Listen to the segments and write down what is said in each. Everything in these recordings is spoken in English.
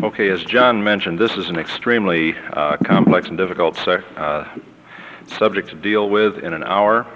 Okay, as John mentioned, this is an extremely complex and difficult subject to deal with in an hour.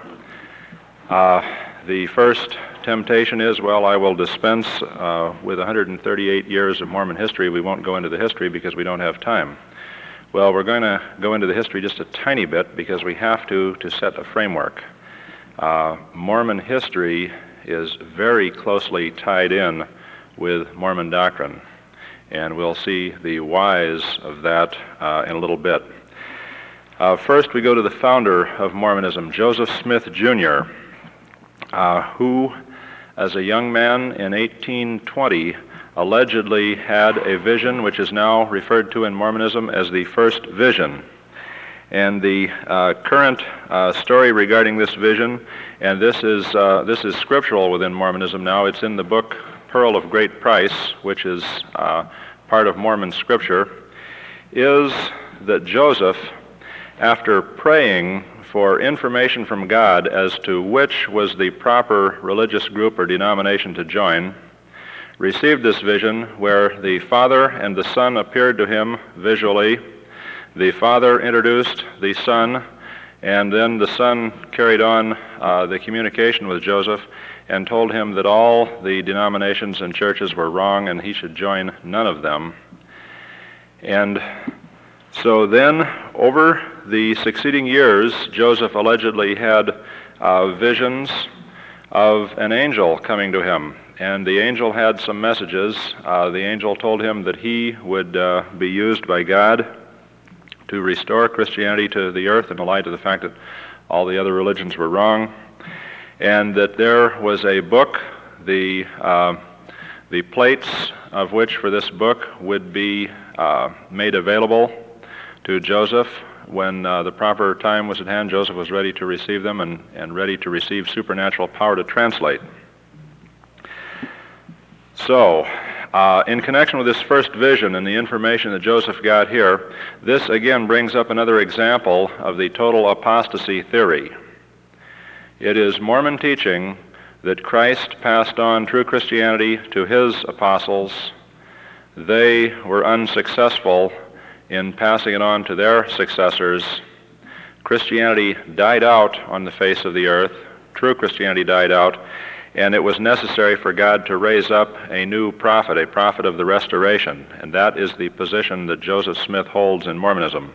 The first temptation is, well, I will dispense with 138 years of Mormon history. We won't go into the history because we don't have time. Well, we're going to go into the history just a tiny bit because we have to set a framework. Mormon history is very closely tied in with Mormon doctrine, and we'll see the whys of that in a little bit. First, we go to the founder of Mormonism, Joseph Smith, Jr., who, as a young man in 1820, allegedly had a vision which is now referred to in Mormonism as the first vision. And the current story regarding this vision, and this is scriptural within Mormonism now. It's in the book Pearl of Great Price, which is part of Mormon scripture, is that Joseph, after praying for information from God as to which was the proper religious group or denomination to join, received this vision where the Father and the Son appeared to him visually. The Father introduced the Son, and then the Son carried on the communication with Joseph and told him that all the denominations and churches were wrong and he should join none of them. And so then, over the succeeding years, Joseph allegedly had visions of an angel coming to him. And the angel had some messages. The angel told him that he would be used by God to restore Christianity to the earth in the light of the fact that all the other religions were wrong, and that there was a book, the plates of which for this book would be made available to Joseph when the proper time was at hand. Joseph was ready to receive them and ready to receive supernatural power to translate. So, in connection with this first vision and the information that Joseph got here, this again brings up another example of the total apostasy theory. It is Mormon teaching that Christ passed on true Christianity to his apostles. They were unsuccessful in passing it on to their successors. Christianity died out on the face of the earth. True Christianity died out. And it was necessary for God to raise up a new prophet, a prophet of the restoration. And that is the position that Joseph Smith holds in Mormonism.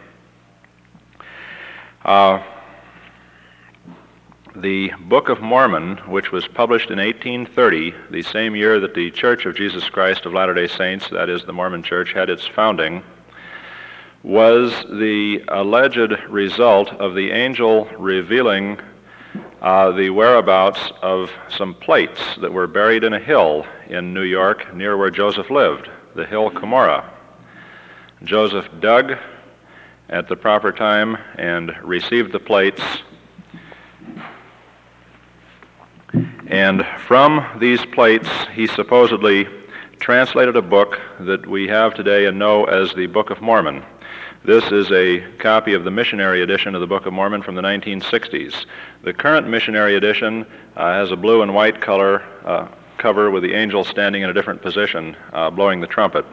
The Book of Mormon, which was published in 1830, the same year that the Church of Jesus Christ of Latter-day Saints, that is the Mormon Church, had its founding, was the alleged result of the angel revealing the whereabouts of some plates that were buried in a hill in New York near where Joseph lived, the hill Cumorah. Joseph dug at the proper time and received the plates. And from these plates, he supposedly translated a book that we have today and know as the Book of Mormon. This is a copy of the missionary edition of the Book of Mormon from the 1960s. The current missionary edition has a blue and white color cover with the angel standing in a different position, blowing the trumpet.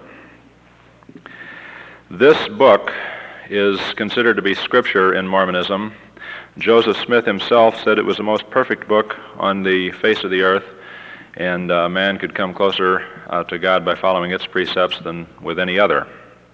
This book is considered to be scripture in Mormonism. Joseph Smith himself said it was the most perfect book on the face of the earth, and man could come closer to God by following its precepts than with any other.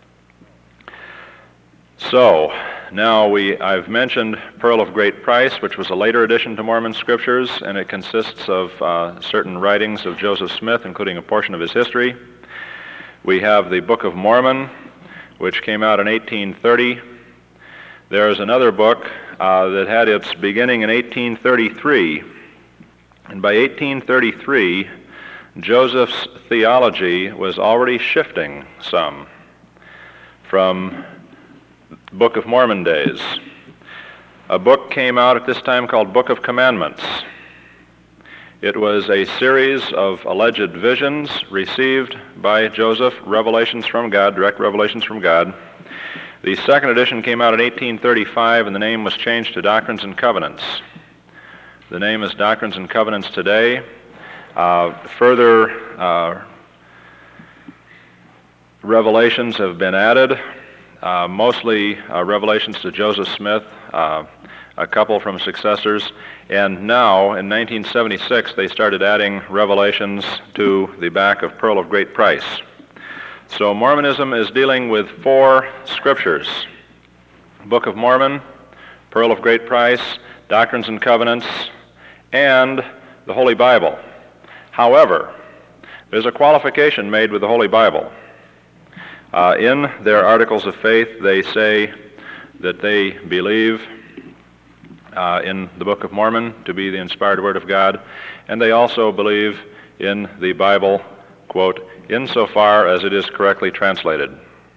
So, now I've mentioned Pearl of Great Price, which was a later addition to Mormon scriptures, and it consists of certain writings of Joseph Smith, including a portion of his history. We have the Book of Mormon, which came out in 1830. There is another book that had its beginning in 1833, and by 1833, Joseph's theology was already shifting some from Book of Mormon days. A book came out at this time called Book of Commandments. It was a series of alleged visions received by Joseph, revelations from God, direct revelations from God. The second edition came out in 1835, and the name was changed to Doctrines and Covenants. The name is Doctrines and Covenants today. Further revelations have been added, mostly revelations to Joseph Smith, a couple from successors, and now in 1976 they started adding revelations to the back of Pearl of Great Price. So Mormonism is dealing with 4 scriptures: Book of Mormon, Pearl of Great Price, Doctrines and Covenants, and the Holy Bible. However, there's a qualification made with the Holy Bible. In their Articles of Faith, they say that they believe in the Book of Mormon to be the inspired Word of God, and they also believe in the Bible, quote, insofar as it is correctly translated.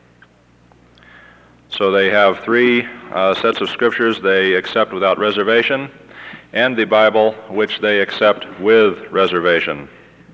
So they have 3 sets of scriptures they accept without reservation, and the Bible, which they accept with reservation.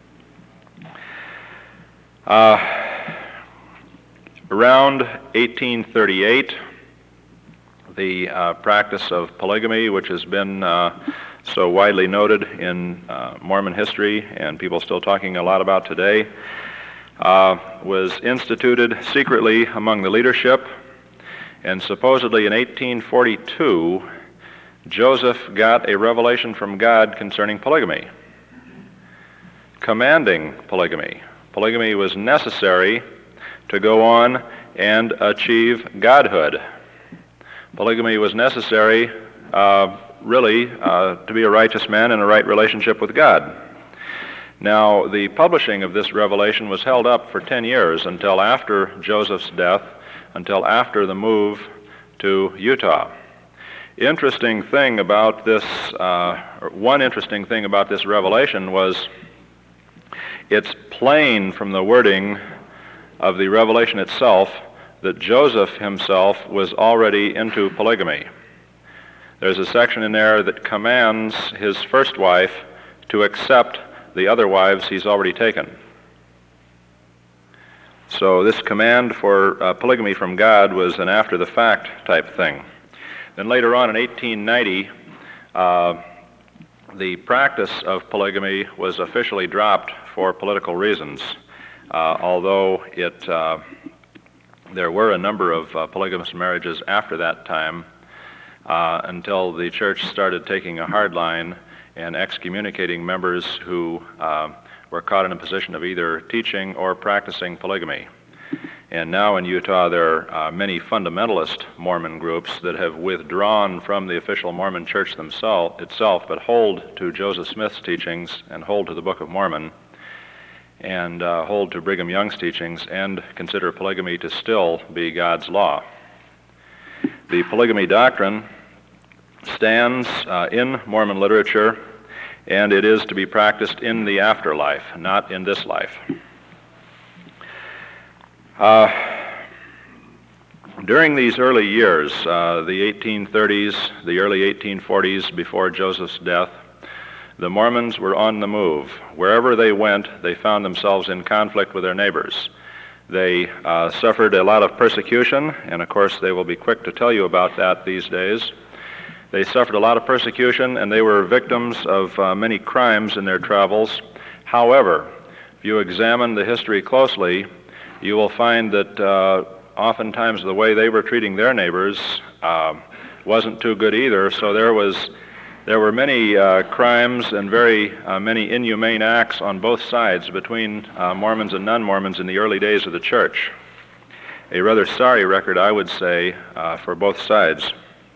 Around 1838, the practice of polygamy, which has been so widely noted in Mormon history and people still talking a lot about today, was instituted secretly among the leadership, and supposedly in 1842, Joseph got a revelation from God concerning polygamy, commanding polygamy. Polygamy was necessary to go on and achieve godhood. Polygamy was necessary, really, to be a righteous man in a right relationship with God. Now, the publishing of this revelation was held up for 10 years until after Joseph's death, until after the move to Utah. Interesting thing about this, one interesting thing about this revelation was it's plain from the wording of the revelation itself that Joseph himself was already into polygamy. There's a section in there that commands his first wife to accept the other wives he's already taken. So this command for polygamy from God was an after-the-fact type thing. Then later on in 1890, the practice of polygamy was officially dropped for political reasons, although there were a number of polygamous marriages after that time, until the church started taking a hard line and excommunicating members who were caught in a position of either teaching or practicing polygamy. And now in Utah there are many fundamentalist Mormon groups that have withdrawn from the official Mormon church itself, but hold to Joseph Smith's teachings and hold to the Book of Mormon and hold to Brigham Young's teachings and consider polygamy to still be God's law. The polygamy doctrine stands in Mormon literature, and it is to be practiced in the afterlife, not in this life. During these early years, the 1830s, the early 1840s, before Joseph's death, the Mormons were on the move. Wherever they went, they found themselves in conflict with their neighbors. They suffered a lot of persecution, and of course they will be quick to tell you about that these days. They suffered a lot of persecution, and they were victims of many crimes in their travels. However, if you examine the history closely, you will find that oftentimes the way they were treating their neighbors wasn't too good either, so there were many crimes and very many inhumane acts on both sides between Mormons and non-Mormons in the early days of the church. A rather sorry record, I would say, for both sides.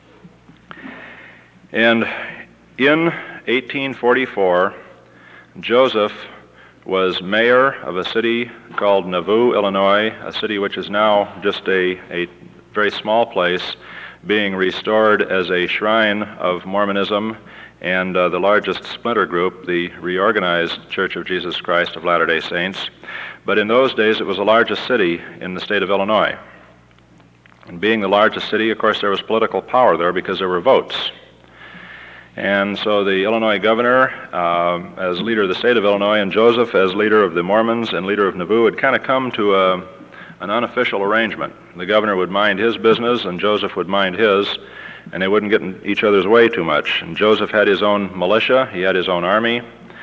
And in 1844, Joseph was mayor of a city called Nauvoo, Illinois, a city which is now just a very small place, being restored as a shrine of Mormonism and the largest splinter group, the Reorganized Church of Jesus Christ of Latter-day Saints. But in those days, it was the largest city in the state of Illinois. And being the largest city, of course, there was political power there because there were votes. And so the Illinois governor, as leader of the state of Illinois, and Joseph, as leader of the Mormons and leader of Nauvoo, had kind of come to an unofficial arrangement. The governor would mind his business, and Joseph would mind his, and they wouldn't get in each other's way too much. And Joseph had his own militia, he had his own army.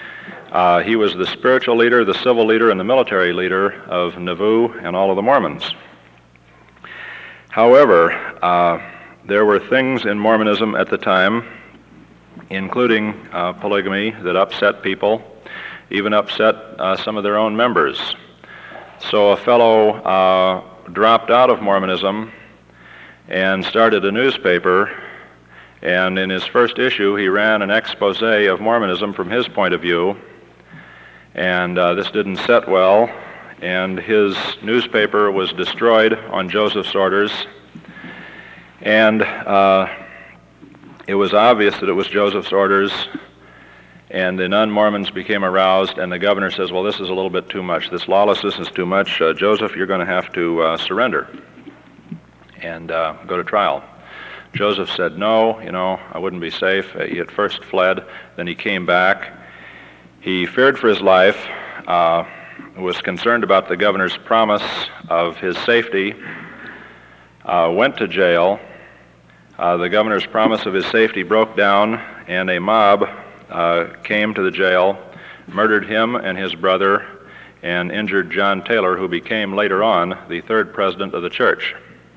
He was the spiritual leader, the civil leader, and the military leader of Nauvoo and all of the Mormons. However, there were things in Mormonism at the time, including polygamy, that upset people, even upset some of their own members. So a fellow dropped out of Mormonism and started a newspaper, and in his first issue he ran an expose of Mormonism from his point of view, and this didn't set well, and his newspaper was destroyed on Joseph's orders, and it was obvious that it was Joseph's orders, and the non-Mormons became aroused, and the governor says, well, this is a little bit too much. This lawlessness is too much. Joseph, you're going to have to surrender and go to trial. Joseph said, no, I wouldn't be safe. He at first fled, then he came back. He feared for his life, was concerned about the governor's promise of his safety, went to jail. The governor's promise of his safety broke down, and a mob came to the jail, murdered him and his brother, and injured John Taylor, who became later on the third president of the church.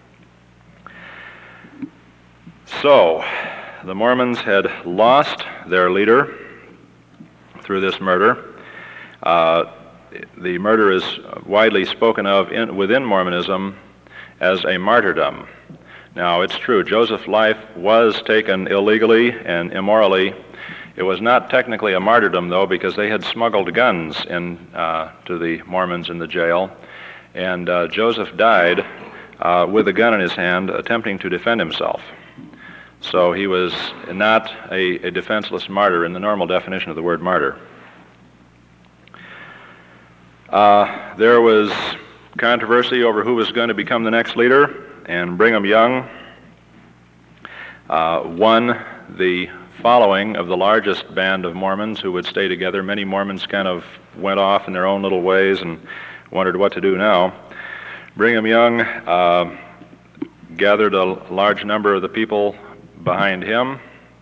So, the Mormons had lost their leader through this murder. The murder is widely spoken of within Mormonism as a martyrdom. Now, it's true, Joseph's life was taken illegally and immorally. It was not technically a martyrdom, though, because they had smuggled guns in to the Mormons in the jail, and Joseph died with a gun in his hand, attempting to defend himself. So he was not a defenseless martyr in the normal definition of the word martyr. There was controversy over who was going to become the next leader, and Brigham Young won the following of the largest band of Mormons who would stay together. Many Mormons kind of went off in their own little ways and wondered what to do now. Brigham Young gathered a large number of the people behind him.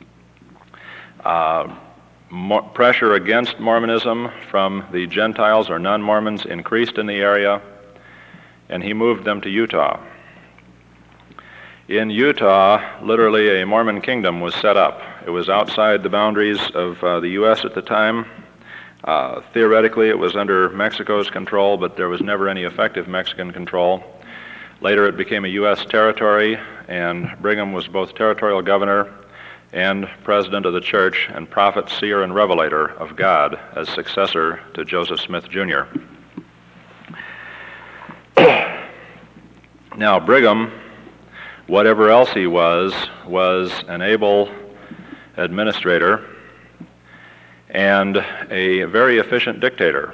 Pressure against Mormonism from the Gentiles or non-Mormons increased in the area, and he moved them to Utah. In Utah, literally a Mormon kingdom was set up. It was outside the boundaries of the U.S. at the time. Theoretically, it was under Mexico's control, but there was never any effective Mexican control. Later, it became a U.S. territory, and Brigham was both territorial governor and president of the church and prophet, seer, and revelator of God as successor to Joseph Smith, Jr. Now, Brigham, whatever else he was an able administrator and a very efficient dictator.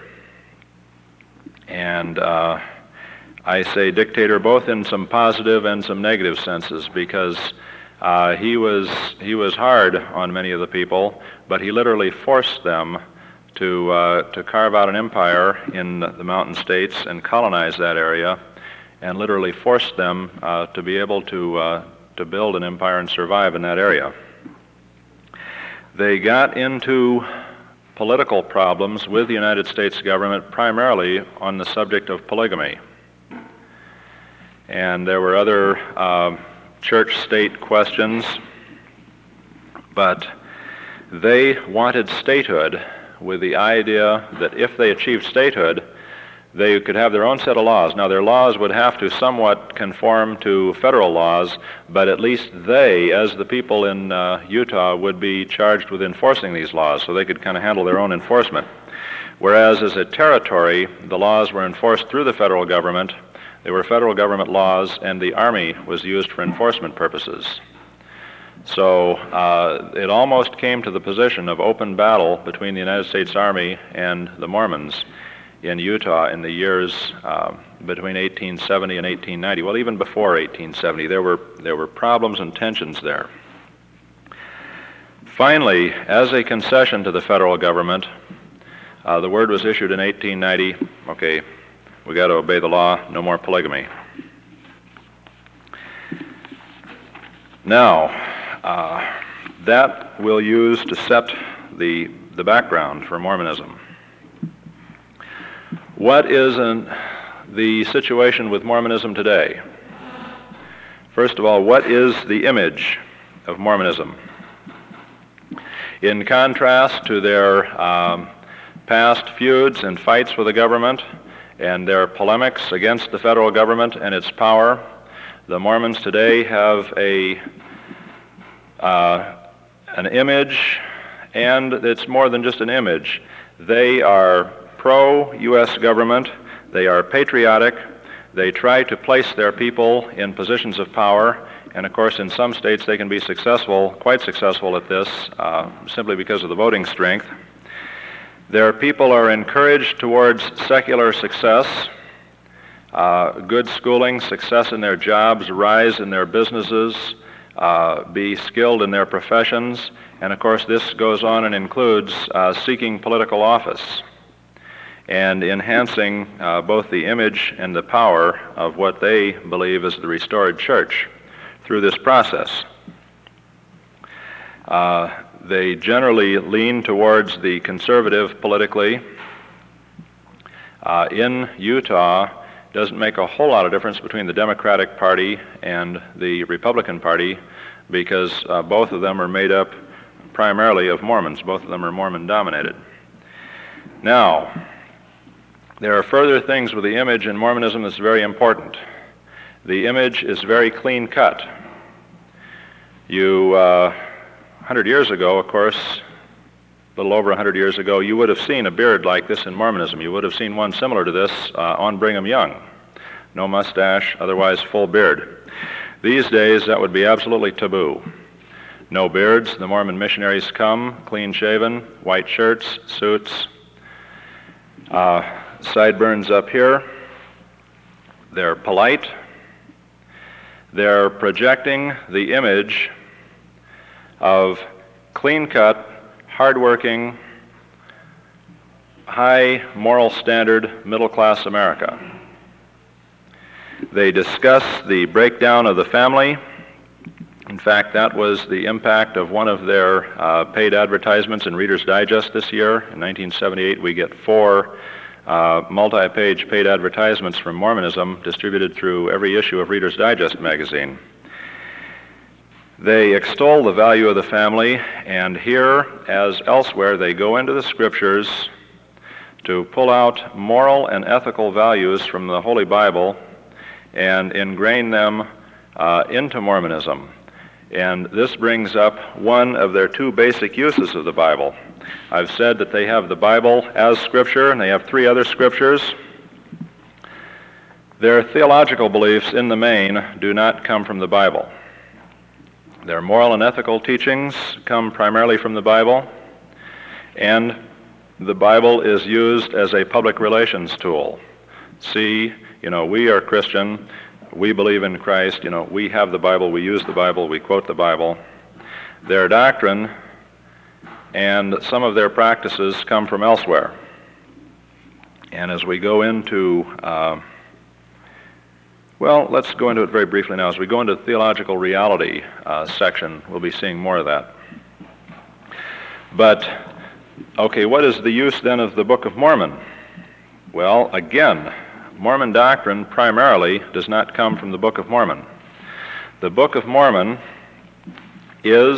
And I say dictator both in some positive and some negative senses, because he was hard on many of the people, but he literally forced them to carve out an empire in the mountain states and colonize that area, and literally forced them to be able to build an empire and survive in that area. They got into political problems with the United States government primarily on the subject of polygamy. And there were other church-state questions, but they wanted statehood with the idea that if they achieved statehood, they could have their own set of laws. Now, their laws would have to somewhat conform to federal laws, but at least they, as the people in Utah, would be charged with enforcing these laws, so they could kind of handle their own enforcement. Whereas as a territory, the laws were enforced through the federal government. They were federal government laws, and the Army was used for enforcement purposes. So it almost came to the position of open battle between the United States Army and the Mormons in Utah in the years between 1870 and 1890. Well, even before 1870, there were problems and tensions there. Finally, as a concession to the federal government, the word was issued in 1890, okay, we got to obey the law, no more polygamy. Now, that we'll use to set the background for Mormonism. What is the situation with Mormonism today? First of all, what is the image of Mormonism? In contrast to their past feuds and fights with the government and their polemics against the federal government and its power, the Mormons today have an image, and it's more than just an image. They are pro-U.S. government, they are patriotic, they try to place their people in positions of power, and of course in some states they can be successful, quite successful at this, simply because of the voting strength. Their people are encouraged towards secular success, good schooling, success in their jobs, rise in their businesses, be skilled in their professions, and of course this goes on and includes seeking political office and enhancing both the image and the power of what they believe is the restored church through this process. They generally lean towards the conservative politically. In Utah, it doesn't make a whole lot of difference between the Democratic Party and the Republican Party because both of them are made up primarily of Mormons. Both of them are Mormon-dominated. Now, there are further things with the image in Mormonism that's very important. The image is very clean-cut. 100 years ago, of course, a little over 100 years ago, you would have seen a beard like this in Mormonism. You would have seen one similar to this on Brigham Young. No mustache, otherwise full beard. These days, that would be absolutely taboo. No beards. The Mormon missionaries come, clean-shaven, white shirts, suits, sideburns up here. They're polite. They're projecting the image of clean-cut, hard-working, high moral standard, middle-class America. They discuss the breakdown of the family. In fact, that was the impact of one of their paid advertisements in Reader's Digest this year. In 1978, we get 4 multi-page paid advertisements from Mormonism distributed through every issue of Reader's Digest magazine. They extol the value of the family, and here, as elsewhere, they go into the Scriptures to pull out moral and ethical values from the Holy Bible and ingrain them into Mormonism. And this brings up one of their 2 basic uses of the Bible. I've said that they have the Bible as Scripture, and they have 3 other Scriptures. Their theological beliefs, in the main, do not come from the Bible. Their moral and ethical teachings come primarily from the Bible, and the Bible is used as a public relations tool. See, we are Christian, we believe in Christ, we have the Bible, we use the Bible, we quote the Bible. Their doctrine and some of their practices come from elsewhere. And as we go into let's go into it very briefly now. As we go into the theological reality section, we'll be seeing more of that. But, okay, what is the use then of the Book of Mormon? Well, again, Mormon doctrine primarily does not come from the Book of Mormon. The Book of Mormon is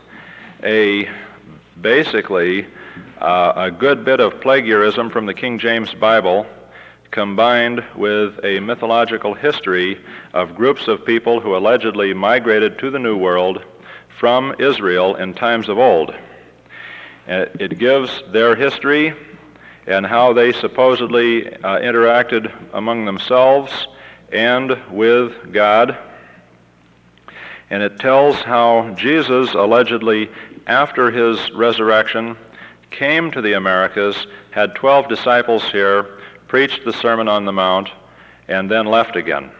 basically a good bit of plagiarism from the King James Bible, combined with a mythological history of groups of people who allegedly migrated to the New World from Israel in times of old. It gives their history and how they supposedly interacted among themselves and with God. And it tells how Jesus allegedly, after his resurrection, came to the Americas, had 12 disciples here, preached the Sermon on the Mount, and then left again.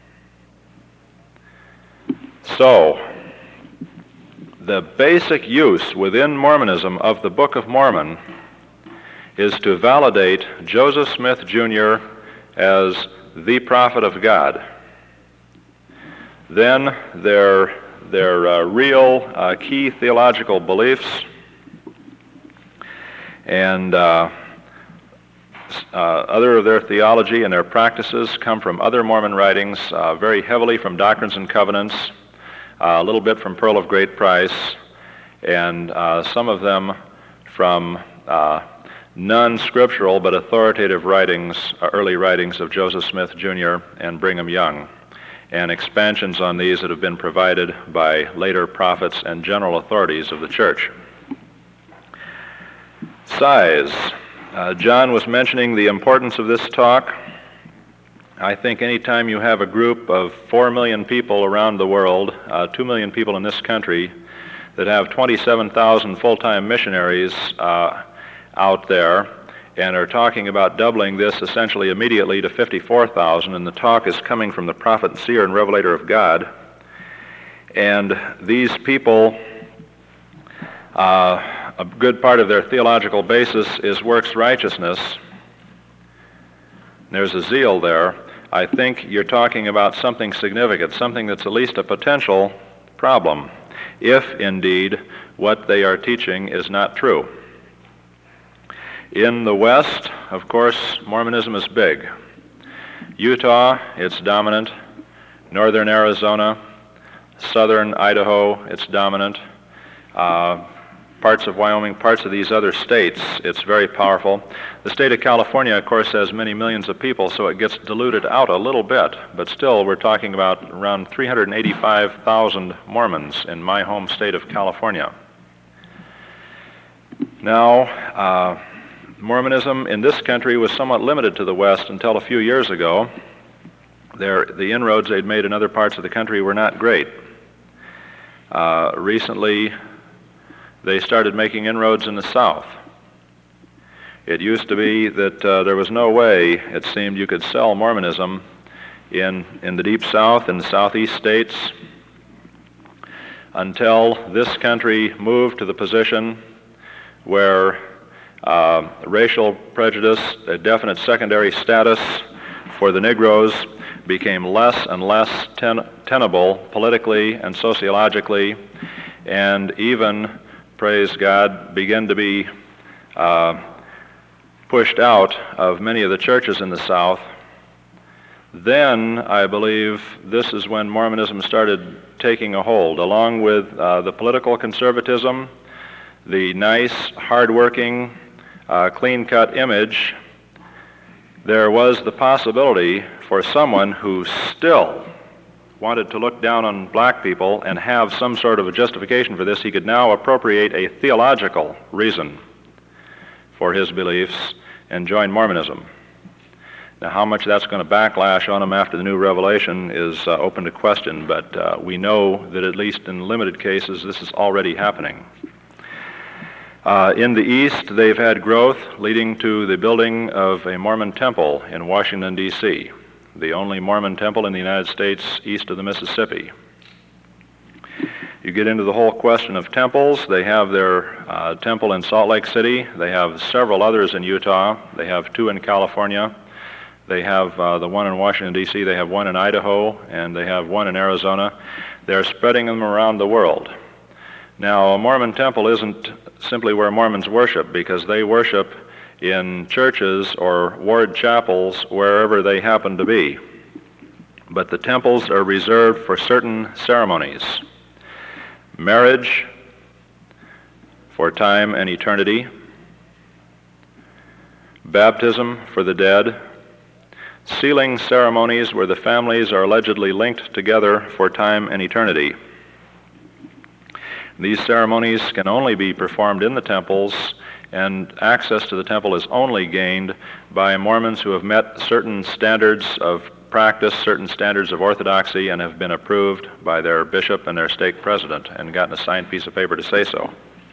So, the basic use within Mormonism of the Book of Mormon is to validate Joseph Smith Jr. as the prophet of God. Then their real key theological beliefs and Other of their theology and their practices come from other Mormon writings, very heavily from Doctrines and Covenants, a little bit from Pearl of Great Price, and some of them from non-scriptural but authoritative writings, early writings of Joseph Smith Jr. and Brigham Young, and expansions on these that have been provided by later prophets and general authorities of the church. Size. John was mentioning the importance of this talk. I think anytime you have a group of 4 million people around the world, 2 million people in this country, that have 27,000 full-time missionaries out there, and are talking about doubling this essentially immediately to 54,000, and the talk is coming from the prophet, seer, and revelator of God. And these people, a good part of their theological basis is works righteousness. There's a zeal there. I think you're talking about something significant, something that's at least a potential problem, if indeed what they are teaching is not true. In the West, of course, Mormonism is big. Utah, it's dominant. Northern Arizona, southern Idaho, it's dominant. Parts of Wyoming, parts of these other states, it's very powerful. The state of California, of course, has many millions of people, so it gets diluted out a little bit. But still, we're talking about around 385,000 Mormons in my home state of California. Now, Mormonism in this country was somewhat limited to the West until a few years ago. The inroads they'd made in other parts of the country were not great. Recently, they started making inroads in the South. It used to be that there was no way, it seemed, you could sell Mormonism in the Deep South, in the Southeast states, until this country moved to the position where racial prejudice, a definite secondary status for the Negroes, became less and less tenable politically and sociologically, and even, praise God, began to be pushed out of many of the churches in the South. Then, I believe, this is when Mormonism started taking a hold, along with the political conservatism, the nice, hard-working, clean-cut image. There was the possibility for someone who still wanted to look down on black people and have some sort of a justification for this. He could now appropriate a theological reason for his beliefs and join Mormonism. Now, how much that's going to backlash on him after the new revelation is open to question, but we know that at least in limited cases this is already happening. In the East, they've had growth leading to the building of a Mormon temple in Washington, D.C., the only Mormon temple in the United States east of the Mississippi. You get into the whole question of temples. They have their temple in Salt Lake City. They have several others in Utah. They have 2 in California. They have the one in Washington, D.C. They have one in Idaho, and they have one in Arizona. They're spreading them around the world. Now, a Mormon temple isn't simply where Mormons worship, because they worship in churches or ward chapels wherever they happen to be. But the temples are reserved for certain ceremonies. Marriage for time and eternity. Baptism for the dead. Sealing ceremonies where the families are allegedly linked together for time and eternity. These ceremonies can only be performed in the temples, and access to the temple is only gained by Mormons who have met certain standards of practice, certain standards of orthodoxy, and have been approved by their bishop and their stake president and gotten a signed piece of paper to say so.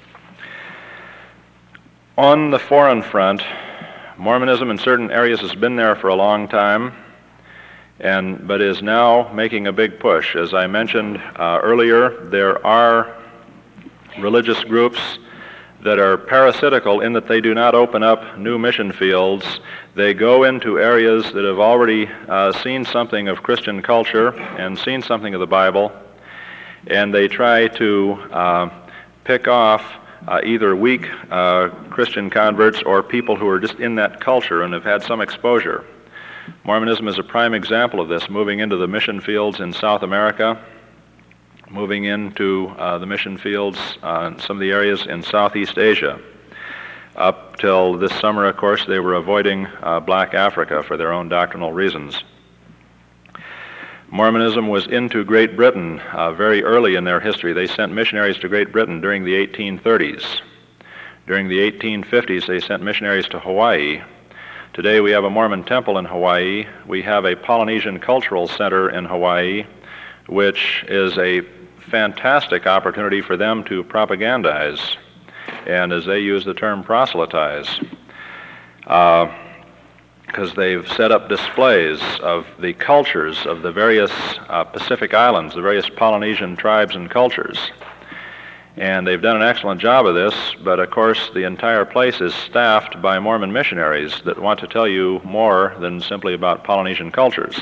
On the foreign front, Mormonism in certain areas has been there for a long time, but is now making a big push. As I mentioned earlier, there are religious groups that are parasitical in that they do not open up new mission fields. They go into areas that have already seen something of Christian culture and seen something of the Bible, and they try to pick off either weak Christian converts or people who are just in that culture and have had some exposure. Mormonism is a prime example of this, moving into the mission fields in South America, moving into the mission fields in some of the areas in Southeast Asia. Up till this summer, of course, they were avoiding black Africa for their own doctrinal reasons. Mormonism was into Great Britain very early in their history. They sent missionaries to Great Britain during the 1830s. During the 1850s, they sent missionaries to Hawaii. Today we have a Mormon temple in Hawaii. We have a Polynesian Cultural Center in Hawaii, which is a fantastic opportunity for them to propagandize, and as they use the term, proselytize, because they've set up displays of the cultures of the various Pacific Islands, the various Polynesian tribes and cultures. And they've done an excellent job of this, but of course the entire place is staffed by Mormon missionaries that want to tell you more than simply about Polynesian cultures.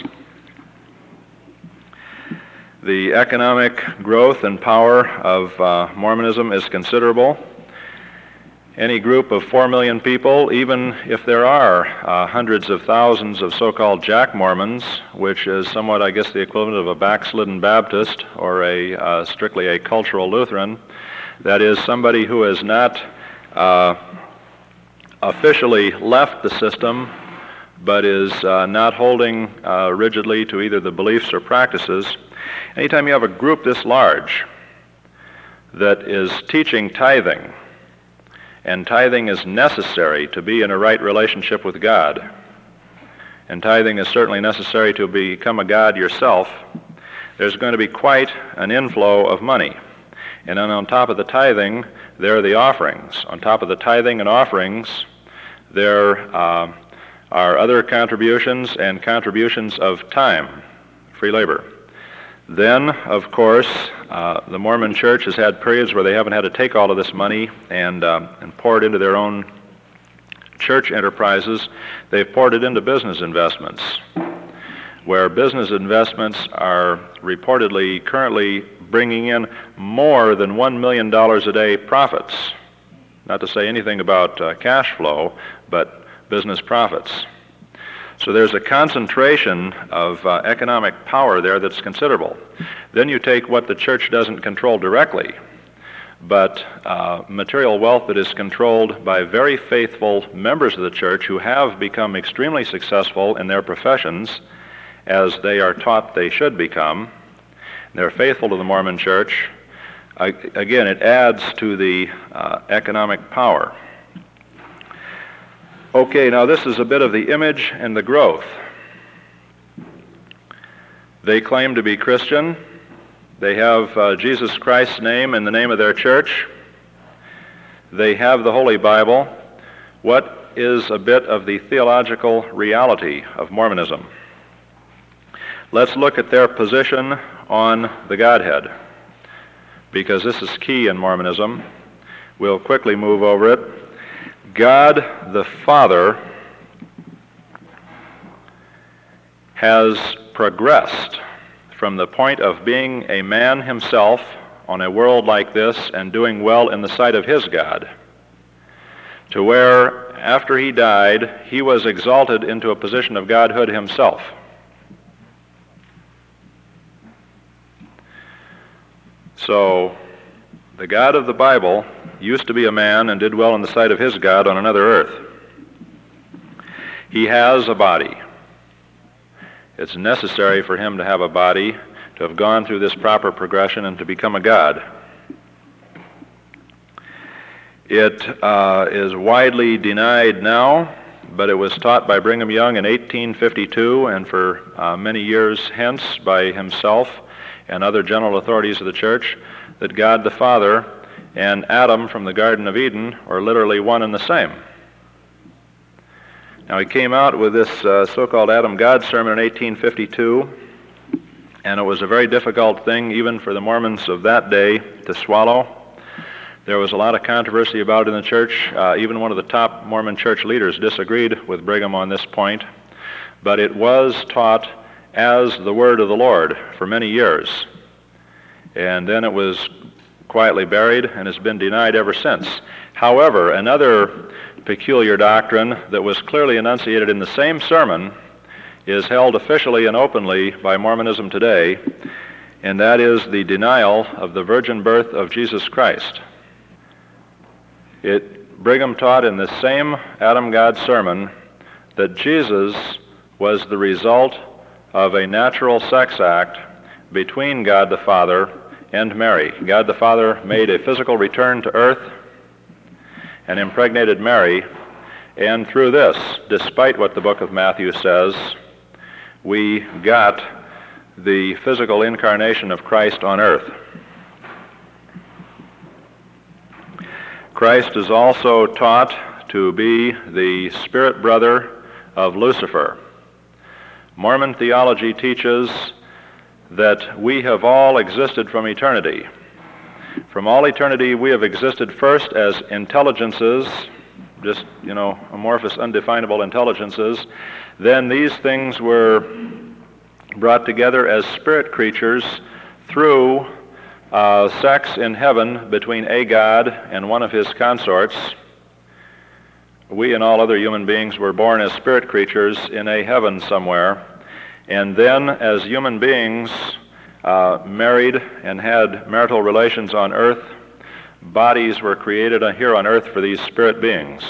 The economic growth and power of Mormonism is considerable. Any group of 4 million people, even if there are hundreds of thousands of so-called Jack Mormons, which is somewhat, I guess, the equivalent of a backslidden Baptist or strictly a cultural Lutheran, that is, somebody who has not officially left the system, but is not holding rigidly to either the beliefs or practices. Anytime you have a group this large that is teaching tithing, and tithing is necessary to be in a right relationship with God, and tithing is certainly necessary to become a God yourself, there's going to be quite an inflow of money. And then on top of the tithing, there are the offerings. On top of the tithing and offerings, there are other contributions and contributions of time, free labor. Then, of course, the Mormon Church has had periods where they haven't had to take all of this money and pour it into their own church enterprises. They've poured it into business investments, where business investments are reportedly currently bringing in more than $1 million a day profits. Not to say anything about cash flow, but business profits. So there's a concentration of economic power there that's considerable. Then you take what the church doesn't control directly, but material wealth that is controlled by very faithful members of the church who have become extremely successful in their professions, as they are taught they should become. They're faithful to the Mormon Church. Again, it adds to the economic power. Okay, now this is a bit of the image and the growth. They claim to be Christian. They have Jesus Christ's name in the name of their church. They have the Holy Bible. What is a bit of the theological reality of Mormonism? Let's look at their position on the Godhead, because this is key in Mormonism. We'll quickly move over it. God the Father has progressed from the point of being a man himself on a world like this and doing well in the sight of his God, to where after he died, he was exalted into a position of godhood himself. So, the God of the Bible used to be a man and did well in the sight of his God on another earth. He has a body. It's necessary for him to have a body, to have gone through this proper progression and to become a God. It is widely denied now, but it was taught by Brigham Young in 1852 and for many years hence by himself and other general authorities of the church, that God the Father and Adam from the Garden of Eden are literally one and the same. Now, he came out with this so-called Adam-God sermon in 1852, and it was a very difficult thing even for the Mormons of that day to swallow. There was a lot of controversy about it in the church. Even one of the top Mormon church leaders disagreed with Brigham on this point, but it was taught as the word of the Lord for many years. And then it was quietly buried and has been denied ever since. However, another peculiar doctrine that was clearly enunciated in the same sermon is held officially and openly by Mormonism today, and that is the denial of the virgin birth of Jesus Christ. Brigham taught in the same Adam God sermon that Jesus was the result of a natural sex act between God the Father and Mary. God the Father made a physical return to earth and impregnated Mary, and through this, despite what the book of Matthew says, we got the physical incarnation of Christ on earth. Christ is also taught to be the spirit brother of Lucifer. Mormon theology teaches that we have all existed from eternity. From all eternity, we have existed first as intelligences, just, amorphous, undefinable intelligences. Then these things were brought together as spirit creatures through sex in heaven between a god and one of his consorts. We and all other human beings were born as spirit creatures in a heaven somewhere. And then, as human beings married and had marital relations on earth, bodies were created here on earth for these spirit beings.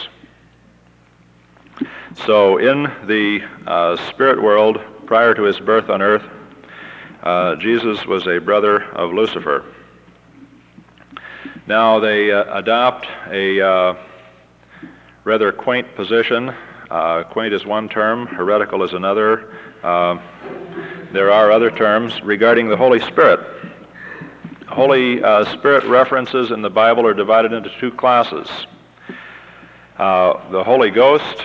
So in the spirit world, prior to his birth on earth, Jesus was a brother of Lucifer. Now they adopt a rather quaint position. Quaint is one term, heretical is another. There are other terms regarding the Holy Spirit. Holy Spirit references in the Bible are divided into two classes. The Holy Ghost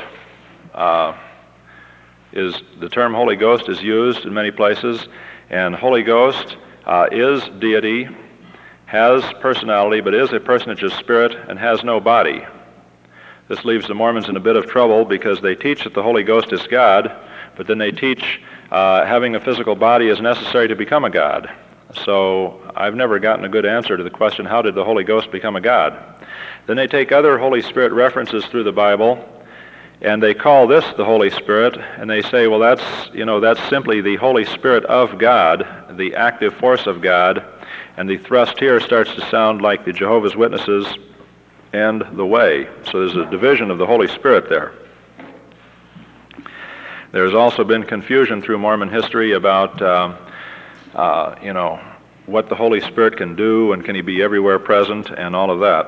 the term Holy Ghost is used in many places, and Holy Ghost is deity, has personality, but is a personage of spirit and has no body. This leaves the Mormons in a bit of trouble because they teach that the Holy Ghost is God, but then they teach having a physical body is necessary to become a God. So I've never gotten a good answer to the question, how did the Holy Ghost become a God? Then they take other Holy Spirit references through the Bible, and they call this the Holy Spirit, and they say, well, that's simply the Holy Spirit of God, the active force of God, and the thrust here starts to sound like the Jehovah's Witnesses and the Way. So there's a division of the Holy Spirit there. There's also been confusion through Mormon history about, what the Holy Spirit can do, and can he be everywhere present, and all of that.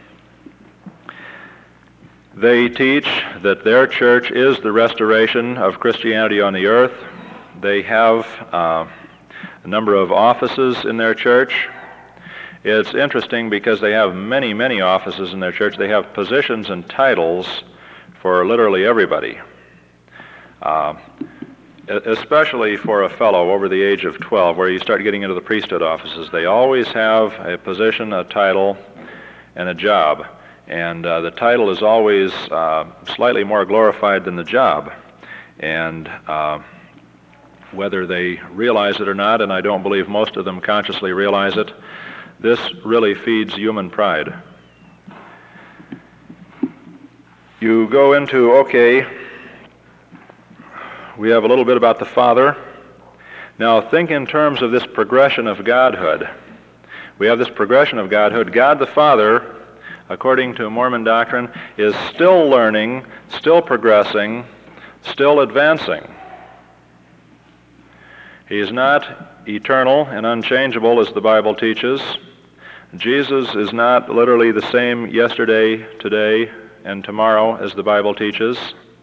They teach that their church is the restoration of Christianity on the earth. They have a number of offices in their church. It's interesting because they have many, many offices in their church. They have positions and titles for literally everybody. Especially for a fellow over the age of 12, where you start getting into the priesthood offices. They always have a position, a title, and a job. And the title is always slightly more glorified than the job. And whether they realize it or not, and I don't believe most of them consciously realize it, this really feeds human pride. You go into, we have a little bit about the Father. Now think in terms of this progression of Godhood. We have this progression of Godhood. God the Father, according to Mormon doctrine, is still learning, still progressing, still advancing. He is not eternal and unchangeable as the Bible teaches. Jesus is not literally the same yesterday, today, and tomorrow as the Bible teaches.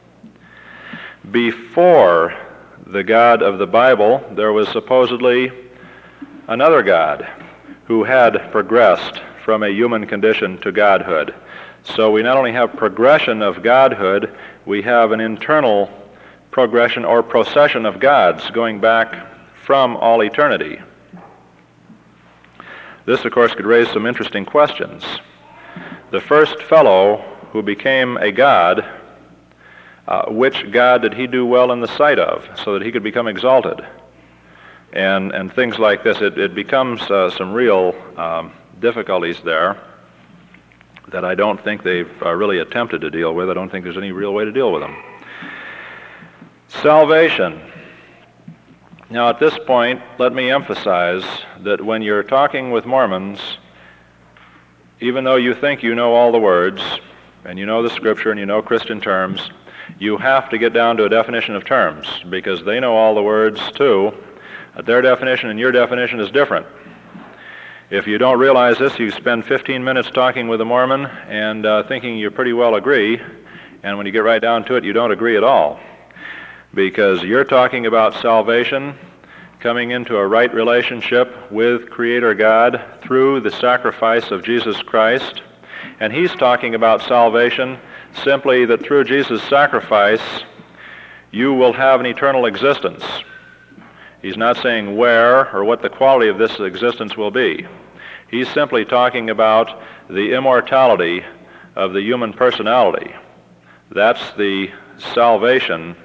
Before the God of the Bible, there was supposedly another God who had progressed from a human condition to godhood. So we not only have progression of godhood, we have an internal progression or procession of gods going back from all eternity. This, of course, could raise some interesting questions. The first fellow who became a god, which god did he do well in the sight of so that he could become exalted? And things like this, it becomes some real difficulties there that I don't think they've really attempted to deal with. I don't think there's any real way to deal with them. Salvation. Now, at this point, let me emphasize that when you're talking with Mormons, even though you think you know all the words, and you know the Scripture, and you know Christian terms, you have to get down to a definition of terms, because they know all the words too. Their definition and your definition is different. If you don't realize this, you spend 15 minutes talking with a Mormon and thinking you pretty well agree, and when you get right down to it, you don't agree at all. Because you're talking about salvation, coming into a right relationship with Creator God through the sacrifice of Jesus Christ, and he's talking about salvation simply that through Jesus' sacrifice you will have an eternal existence. He's not saying where or what the quality of this existence will be. He's simply talking about the immortality of the human personality. That's the salvation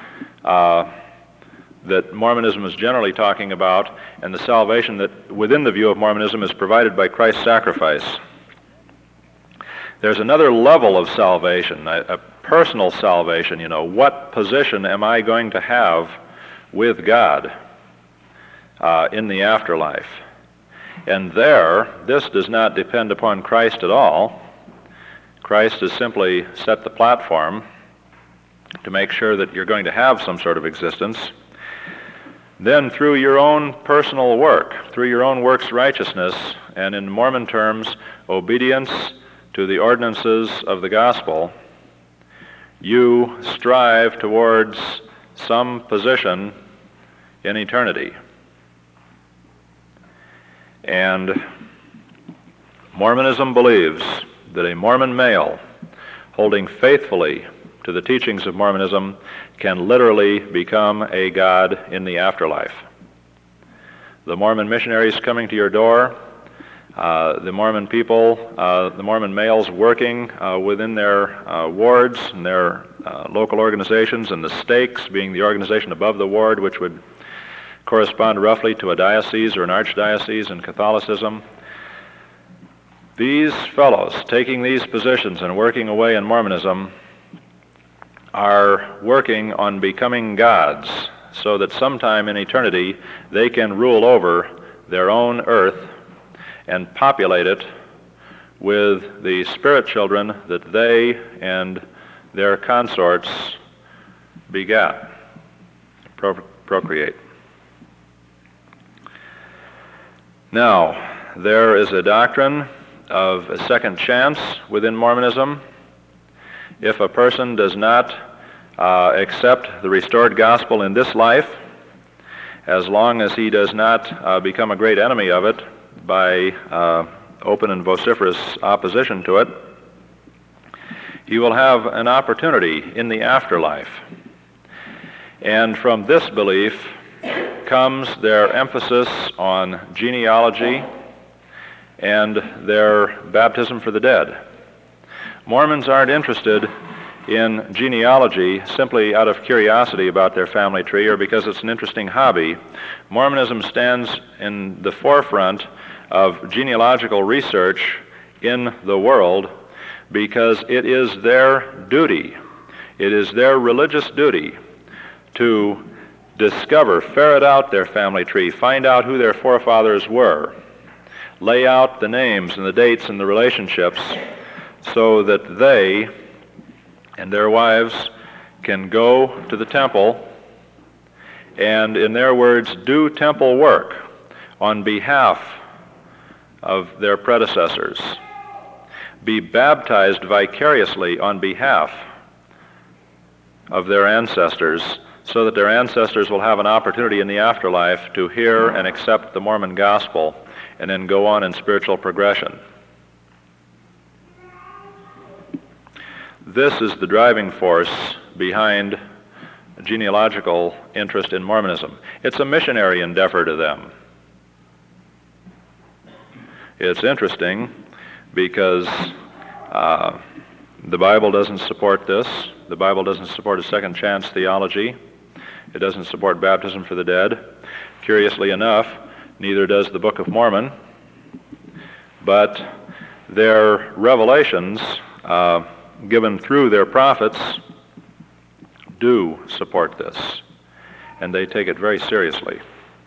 that Mormonism is generally talking about, and the salvation that, within the view of Mormonism, is provided by Christ's sacrifice. There's another level of salvation, a personal salvation. What position am I going to have with God in the afterlife? And this does not depend upon Christ at all. Christ has simply set the platform to make sure that you're going to have some sort of existence. Then through your own personal work, through your own works righteousness, and in Mormon terms, obedience to the ordinances of the gospel, you strive towards some position in eternity. And Mormonism believes that a Mormon male holding faithfully to the teachings of Mormonism can literally become a god in the afterlife. The Mormon missionaries coming to your door, the Mormon people, the Mormon males working within their wards and their local organizations, and the stakes being the organization above the ward, which would correspond roughly to a diocese or an archdiocese in Catholicism. These fellows taking these positions and working away in Mormonism are working on becoming gods, so that sometime in eternity they can rule over their own earth and populate it with the spirit children that they and their consorts begat, procreate. Now, there is a doctrine of a second chance within Mormonism. If a person does not accept the restored gospel in this life, as long as he does not become a great enemy of it by open and vociferous opposition to it, he will have an opportunity in the afterlife. And from this belief comes their emphasis on genealogy and their baptism for the dead. Mormons aren't interested in genealogy simply out of curiosity about their family tree or because it's an interesting hobby. Mormonism stands in the forefront of genealogical research in the world because it is their duty, it is their religious duty to discover, ferret out their family tree, find out who their forefathers were, lay out the names and the dates and the relationships so that they and their wives can go to the temple and, in their words, do temple work on behalf of their predecessors, be baptized vicariously on behalf of their ancestors, so that their ancestors will have an opportunity in the afterlife to hear and accept the Mormon gospel and then go on in spiritual progression. This is the driving force behind genealogical interest in Mormonism. It's a missionary endeavor to them. It's interesting because the Bible doesn't support this. The Bible doesn't support a second chance theology. It doesn't support baptism for the dead. Curiously enough, neither does the Book of Mormon. but their revelations given through their prophets do support this, and they take it very seriously.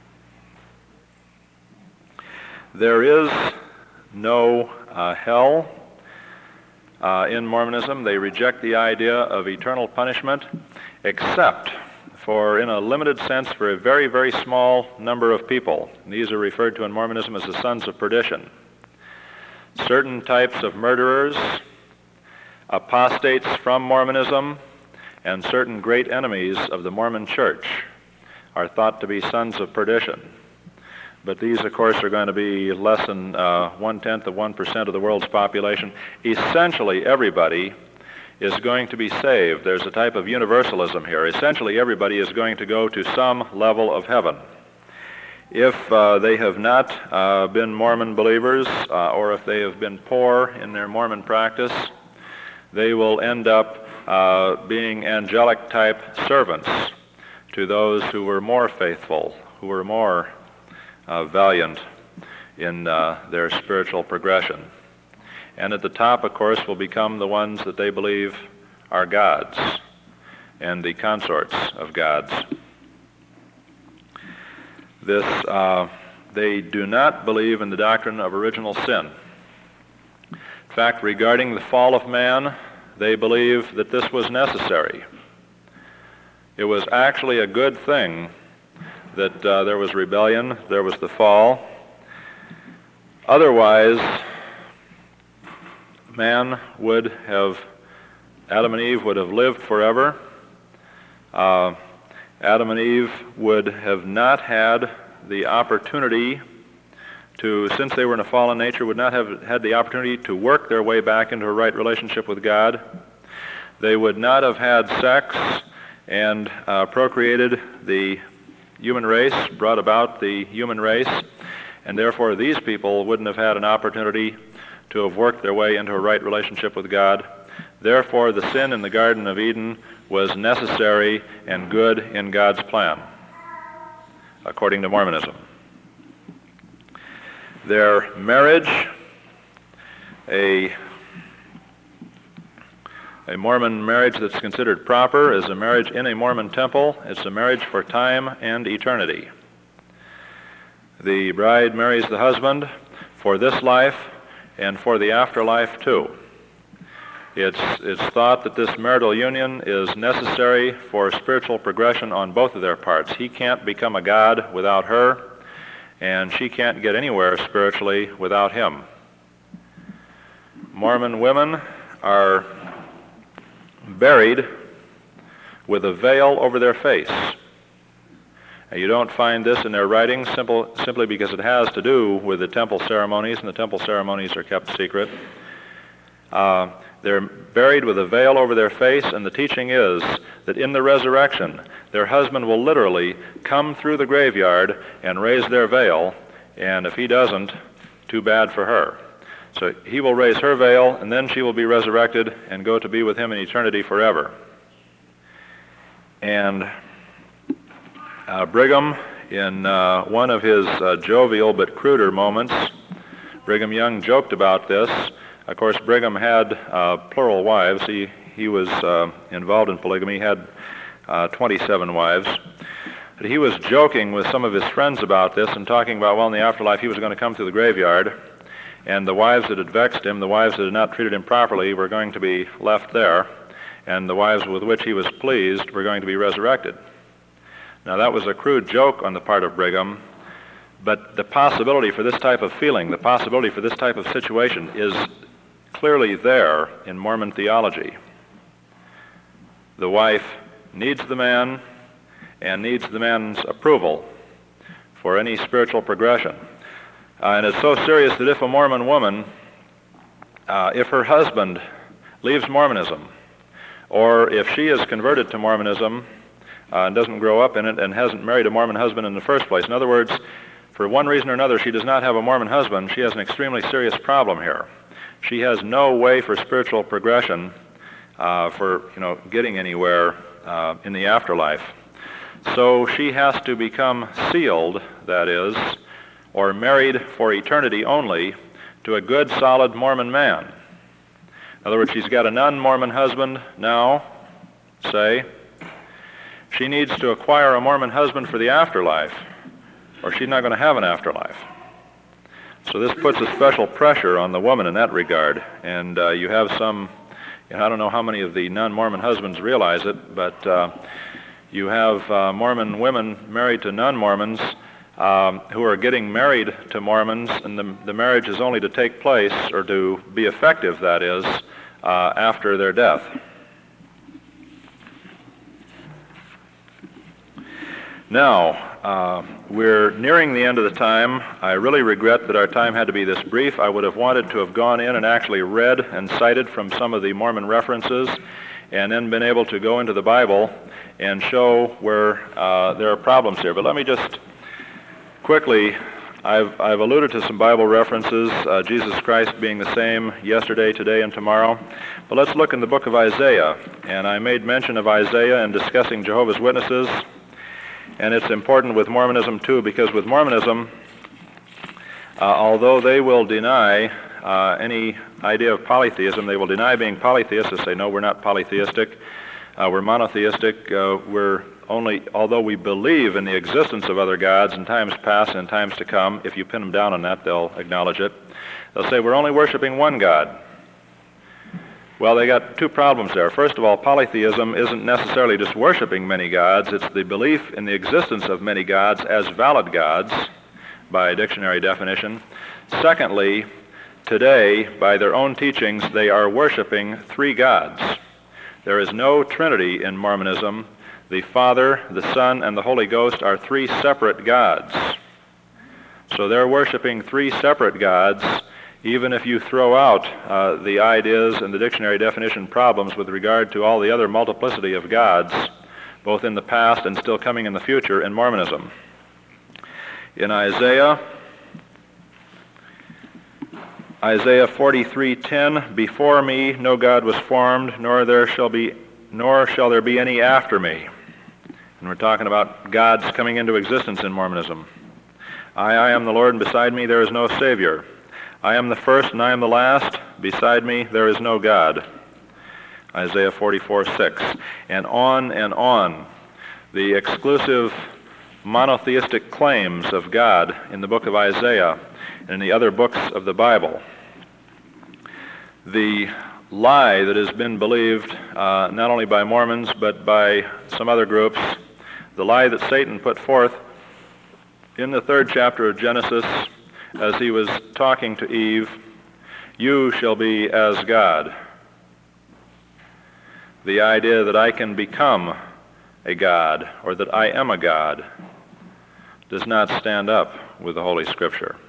There is no hell in Mormonism. They reject the idea of eternal punishment, except for, in a limited sense, for a very, very small number of people. And these are referred to in Mormonism as the sons of perdition. Certain types of murderers, apostates from Mormonism, and certain great enemies of the Mormon Church are thought to be sons of perdition. But these, of course, are going to be less than 1/10 of 1% of the world's population. Essentially, everybody is going to be saved. There's a type of universalism here. Essentially, everybody is going to go to some level of heaven. If they have not been Mormon believers, or if they have been poor in their Mormon practice, they will end up being angelic-type servants to those who were more faithful, who were more valiant in their spiritual progression. And at the top, of course, will become the ones that they believe are gods and the consorts of gods. They do not believe in the doctrine of original sin. In fact, regarding the fall of man, they believe that this was necessary. It was actually a good thing that there was rebellion, there was the fall. Otherwise, Adam and Eve would have lived forever. Adam and Eve would have not had the opportunity to, since they were in a fallen nature, would not have had the opportunity to work their way back into a right relationship with God. They would not have had sex and procreated the human race, brought about the human race, and therefore these people wouldn't have had an opportunity to have worked their way into a right relationship with God. Therefore, the sin in the Garden of Eden was necessary and good in God's plan, according to Mormonism. Their marriage, a Mormon marriage that's considered proper, is a marriage in a Mormon temple. It's a marriage for time and eternity. The bride marries the husband for this life and for the afterlife too. It's thought that this marital union is necessary for spiritual progression on both of their parts. He can't become a god without her, and she can't get anywhere spiritually without him. Mormon women are buried with a veil over their face. You don't find this in their writings simply because it has to do with the temple ceremonies, and the temple ceremonies are kept secret. They're buried with a veil over their face, and the teaching is that in the resurrection, their husband will literally come through the graveyard and raise their veil, and if he doesn't, too bad for her. So he will raise her veil, and then she will be resurrected and go to be with him in eternity forever. And Brigham, in one of his jovial but cruder moments, Brigham Young joked about this. Of course, Brigham had plural wives. He was involved in polygamy. He had 27 wives. But he was joking with some of his friends about this and talking about, well, in the afterlife he was going to come through the graveyard, and the wives that had vexed him, the wives that had not treated him properly, were going to be left there, and the wives with which he was pleased were going to be resurrected. Now, that was a crude joke on the part of Brigham, but the possibility for this type of feeling, the possibility for this type of situation is clearly there in Mormon theology. The wife needs the man and needs the man's approval for any spiritual progression. And it's so serious that if a Mormon woman, if her husband leaves Mormonism, or if she is converted to Mormonism and doesn't grow up in it and hasn't married a Mormon husband in the first place, in other words, for one reason or another she does not have a Mormon husband, she has an extremely serious problem here. She has no way for spiritual progression, for getting anywhere in the afterlife. So she has to become sealed, that is, or married for eternity only, to a good, solid Mormon man. In other words, she's got a non-Mormon husband now, say. She needs to acquire a Mormon husband for the afterlife, or she's not going to have an afterlife. So this puts a special pressure on the woman in that regard. And you have some, I don't know how many of the non-Mormon husbands realize it, but you have Mormon women married to non-Mormons who are getting married to Mormons, and the marriage is only to take place, or to be effective, that is, after their death. Now, we're nearing the end of the time. I really regret that our time had to be this brief. I would have wanted to have gone in and actually read and cited from some of the Mormon references, and then been able to go into the Bible and show where there are problems here. But let me just quickly, I've alluded to some Bible references, Jesus Christ being the same yesterday, today, and tomorrow. But let's look in the book of Isaiah. And I made mention of Isaiah in discussing Jehovah's Witnesses. And it's important with Mormonism, too, because with Mormonism, although they will deny any idea of polytheism, they will deny being polytheists. They say, no, we're not polytheistic. We're monotheistic. We're only, although we believe in the existence of other gods in times past and in times to come, if you pin them down on that, they'll acknowledge it. They'll say, we're only worshiping one God. Well, they got two problems there. First of all, polytheism isn't necessarily just worshiping many gods. It's the belief in the existence of many gods as valid gods, by dictionary definition. Secondly, today, by their own teachings, they are worshiping three gods. There is no Trinity in Mormonism. The Father, the Son, and the Holy Ghost are three separate gods. So they're worshiping three separate gods, even if you throw out the ideas and the dictionary definition problems with regard to all the other multiplicity of gods, both in the past and still coming in the future in Mormonism. In Isaiah 43:10, before me no God was formed, nor shall there be any after me. And we're talking about gods coming into existence in Mormonism. I am the Lord, and beside me there is no Savior. I am the first, and I am the last. Beside me there is no God. Isaiah 44:6. And on. The exclusive monotheistic claims of God in the book of Isaiah and in the other books of the Bible. The lie that has been believed not only by Mormons but by some other groups, the lie that Satan put forth in the 3rd chapter of Genesis as he was talking to Eve, you shall be as God. The idea that I can become a God, or that I am a God, does not stand up with the Holy Scripture.